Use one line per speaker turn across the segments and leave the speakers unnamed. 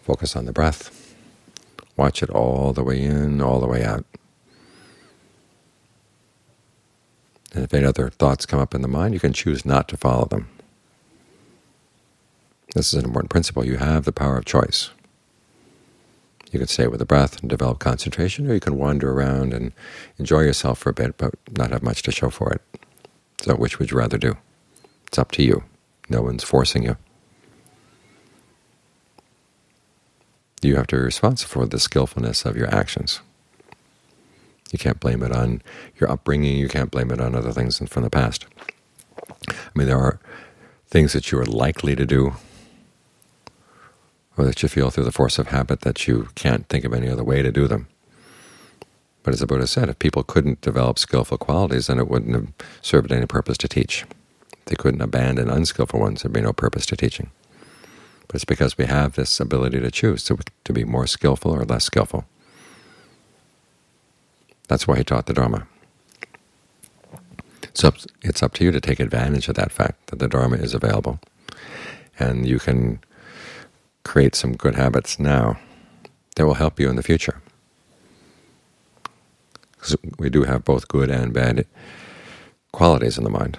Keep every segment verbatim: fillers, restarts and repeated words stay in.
Focus on the breath. Watch it all the way in, all the way out. And if any other thoughts come up in the mind, you can choose not to follow them. This is an important principle. You have the power of choice. You can stay with the breath and develop concentration, or you can wander around and enjoy yourself for a bit, but not have much to show for it. So which would you rather do? It's up to you. No one's forcing you. You have to be responsible for the skillfulness of your actions. You can't blame it on your upbringing. You can't blame it on other things from the past. I mean, there are things that you are likely to do, or that you feel through the force of habit that you can't think of any other way to do them. But as the Buddha said, if people couldn't develop skillful qualities, then it wouldn't have served any purpose to teach. If they couldn't abandon unskillful ones, there'd be no purpose to teaching. But it's because we have this ability to choose to, to be more skillful or less skillful. That's why he taught the Dharma. So it's up to you to take advantage of that fact, that the Dharma is available. And you can create some good habits now that will help you in the future. Because we do have both good and bad qualities in the mind.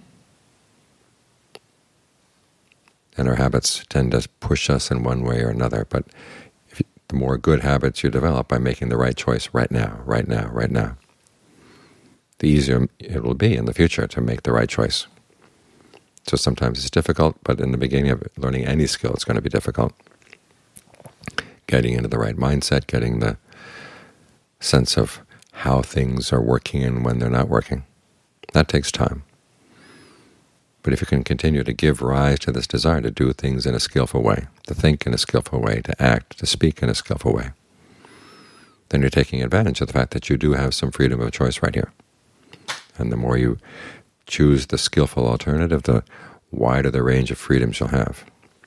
And our habits tend to push us in one way or another, but if you, the more good habits you develop by making the right choice right now, right now, right now, the easier it will be in the future to make the right choice. So sometimes it's difficult, but in the beginning of learning any skill, it's going to be difficult. Getting into the right mindset, getting the sense of how things are working and when they're not working, that takes time. But if you can continue to give rise to this desire to do things in a skillful way, to think in a skillful way, to act, to speak in a skillful way, then you're taking advantage of the fact that you do have some freedom of choice right here. And the more you choose the skillful alternative, the wider the range of freedoms you'll have.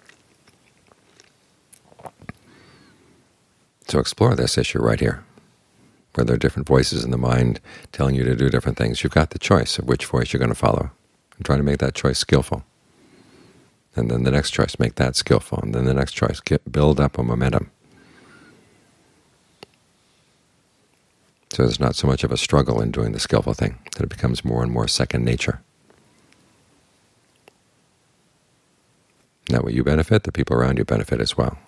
So explore this issue right here, where there are different voices in the mind telling you to do different things. You've got the choice of which voice you're going to follow. And try to make that choice skillful. And then the next choice, make that skillful. And then the next choice, get, build up a momentum. So there's not so much of a struggle in doing the skillful thing, that it becomes more and more second nature. That way you benefit, the people around you benefit as well.